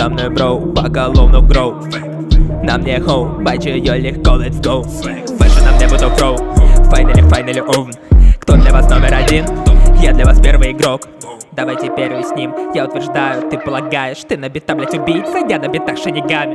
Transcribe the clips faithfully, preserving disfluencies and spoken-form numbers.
со мной, бро, поголовно гроу. На мне хоу, бачу ее легко, let's go. Фэшн на мне буду фроу, файнали, файнали овн. Кто для вас номер один? Я для вас первый игрок. Давайте первый с ним, я утверждаю, ты полагаешь, ты на битах, блять, убийца, я на битах шинигами.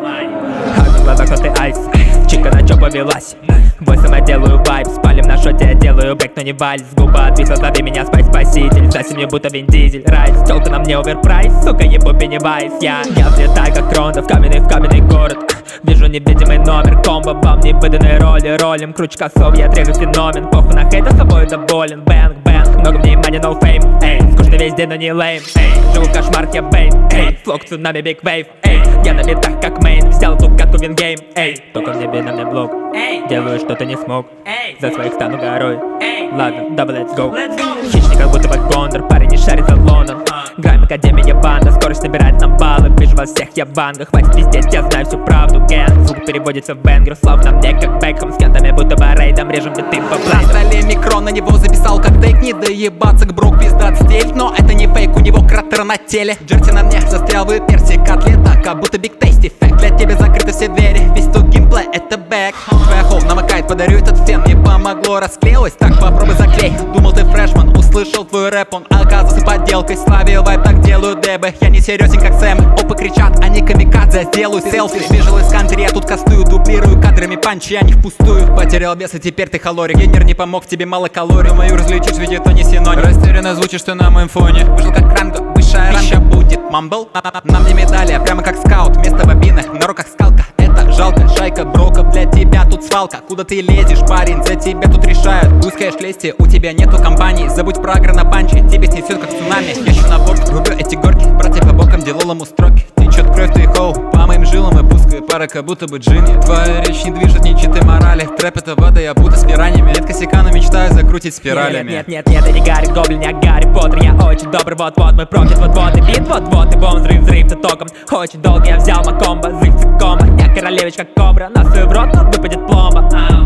А в глазах, но ты айс, чика на чё повелась. Бойсом я делаю вайб, спалим на шоте, я делаю бэк, но не вальс. Губа отвисла, зови меня спать, спаситель. За семью будто Вин Дизель, райс, тёлка на мне оверпрайс, сука, ебу Пеннивайз. Я, я взлетаю как Тронда в каменный, в каменный город. Вижу невидимый номер, комбо, вам невыданные роли. Ролим, круче косов, я трезв феномен. Похуй на хейт, а собой доволен. Бэнг, бэнг, много внимания, no fame. Эй, скучно весь день, но не лейм. Эй, живу в кошмар, я бейн. Эй, флок, цунами, биг вейв. Эй, я на битах как мейн. Взял ту катку вингейм. Эй, только в небе на мне блок. Эй, делаю что-то не смог. Эй, за своих стану горой. Эй, ладно, давай let's go. Хищник как будто бы Гондор, парень не шарит за Лондон. Грайм, академия, банда, скорость набирает нам баллы. Вижу во всех я бангах, хватит пиздеть, я знаю всю правду. Ген, звук переводится в бэнгер, слов на мне как Бекхэм. С кентами будто бы рейдом, режем биты по плану. На столе микрон, на него записал как тейк. Не доебаться к брок, пиздат стель. Но это не фейк, у него кратер на теле. Джерти на мне, застрял в перси, котлета, как будто биг тейсти фэк. Для тебя закрыты все двери, весь тут геймплей, это бэк. Твоя хоу намокает, подарю этот фен. Не помогло, расклеилась, так попробуй заклей. Думал ты фрешман, услышал твой рэп, он оказывается подделкой. Славил вайп, так делаю дэбы, я не серьезен как Сэм. Опы кричат, они камикадзе, сделаю селфи. Бежал из кантри, я тут кастую, дублирую кадрами панчи, я не впустую. Потерял вес, и теперь ты халорик. Генер не помог, тебе мало калорий. Мою различишь, ведь это не синоним. Растерянно звучишь ты на моем фоне. Вышел как ранго, высшая ранга будет мамбл. На мне медали, прямо как скаут. Вместо бобины, на руках скалка. Это жалко, шайка броков, для тебя тут свалка. Куда ты лезешь, парень, за тебя тут решают. Узкое шлестие, у тебя нету компании. Забудь про агро на панче, тебе снесет как цунами. Я ищу набор, рублю эти горки. Братья по бокам, делолому строки. Течет кровь, ты хоу, по моим жилам и пускаю пара, как будто бы джинни. Твоя речь не движет ничьей морали. Трэп это вода, я будто с пираньями. Нет косяка, но мечтаю закрутить спиралями. Нет, нет, нет, нет, я не Гарри Гоблин, я Гарри Поттер. Я очень добрый, вот-вот мой профит, вот-вот и бит, вот-вот и бом, взрыв, взрыв, ты током. Очень долго я взял макомбо, взрыв цикома. Я королевич как кобра, насую в рот, но выпадет пломба.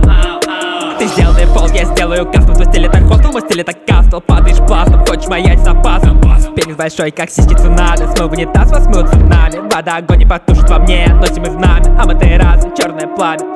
Ты сделал дефолт, я сделаю кастом. Твой стиль это хостел, мой стиль это кастл. Падаешь пластом, хочешь маять запасом. Пенис большой, как сиськи цунами. Смыл в унитаз, вас смыл цунами. Вода огонь не потушит во мне, носим мы знамя. А мы ты разом, черное пламя.